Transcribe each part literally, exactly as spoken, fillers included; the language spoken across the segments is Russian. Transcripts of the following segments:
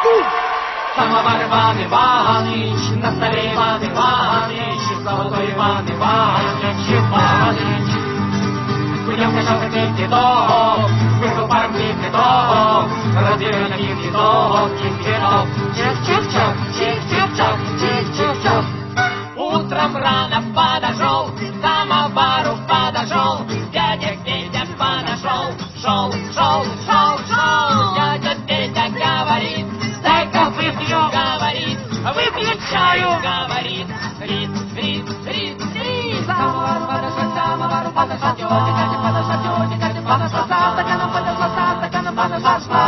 Самовар Иван Иванович, на столе Иван Иванович, золотой Иван Иванович, Иванович. Пойдем качался кипяток, вышел паром кипяток, разделен кипяток, кипяток, чик-чик-чок, чик-чик-чок, чик-чик-чок. Утром рано подошел, к самовару подошел, дядя Петя подошел, шел, шел, шел, шел. Дядя Петя говорит, дай-ка выпью, говорит, выпью чаю, говорит, рит, рит, рит, рит. Самовару подошел, самовару подошел, тетя Катя подошла, тетя Катя подошла, за стаканом подошла, за стаканом подошла.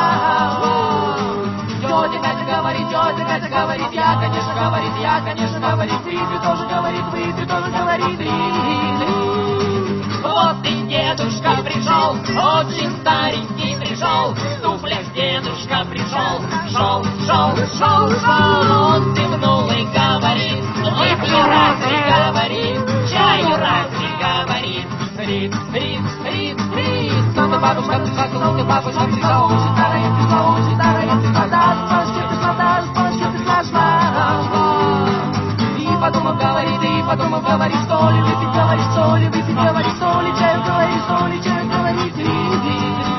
Тетя Катя говорит, тетя Катя говорит, я, конечно, говорит, я, конечно, говорит, выпью тоже говорит, выпью тоже говорит, рит, рит. Вот и дедушка пришел, очень старенький пришел, в туфлях дедушка пришел, шел, шел, шел, шел. Он зевнул и говорит, выпью раз и говорит, чаю раз и говорит, рит, рит, рит, рит. Ну ты, бабушка, пришла, ну ты, бабушка, пришла, очень старая пришла, очень старая пришла, да, спасибо, пришла, да, спасибо, пришла, шла. И подумал, говорит, и подумал, говорит, что ли, выпить, говорит, что ли, выпить, говорит, что ли, чаю, говорит, что ли, чаю, говорит, рит, рит, рит.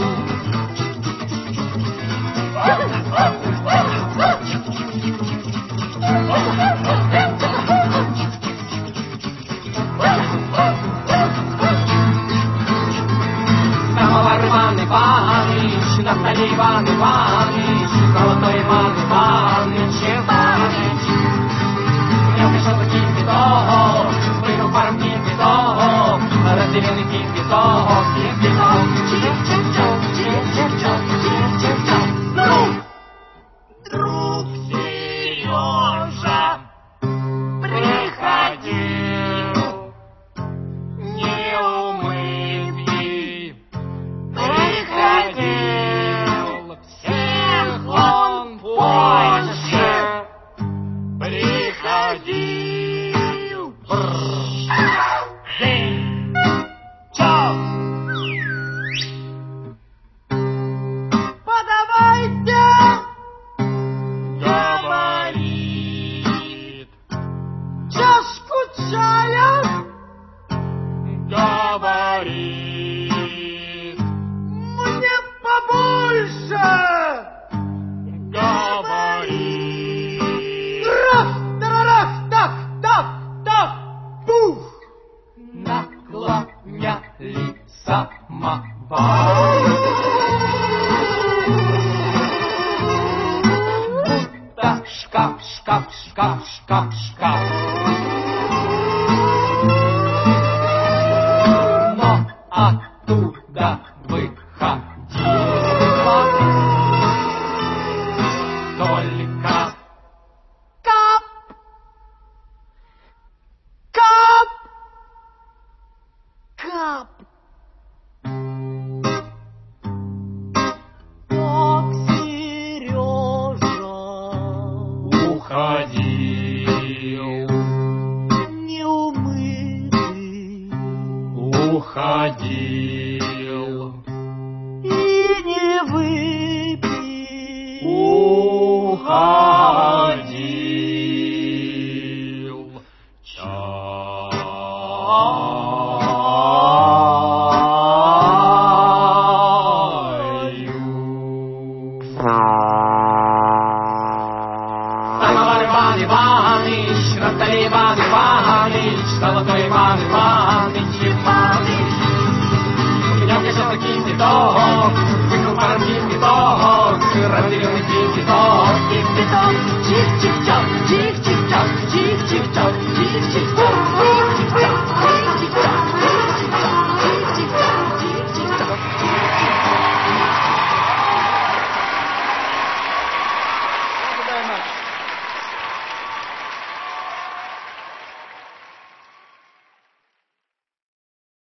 Самовар Иван Иванович, на столе Иван Иванович, золотой Иван Иванович, Иванович. Я пришел за кипяток, прыгал паром кипяток, разделенный кипяток, кипяток, чик-чик-чок, чик-чик-чок, чик-чик-чок. Ну! Друг Сережа приходил, неумытый, приходил, всех он позже приходил. День, чок. Подавайте! Говорит. Чашку чая? Говорит. Мне побольше! Говорит. Раз, раз, так, так, так, пух! Наклоняли самовар. Будто шкаф, шкаф, шкаф, шкаф, шкаф. Но оттуда выходила только кап, кап, кап. Как Сережа уходил, неумытый, уходил и не выпил, уходил чаю. Самовар Иван Иванович, на столе Иван Иванович, золотой Иван Иванович, Иванович. Пойдем качался кипяток, вышел паром кипяток, разделенный кипяток, кипяток, чик-чик-чок, чик-чик-чок, чик-чик-чок, чик-чик-чок, чик-чик-чок, чик-чик-чок.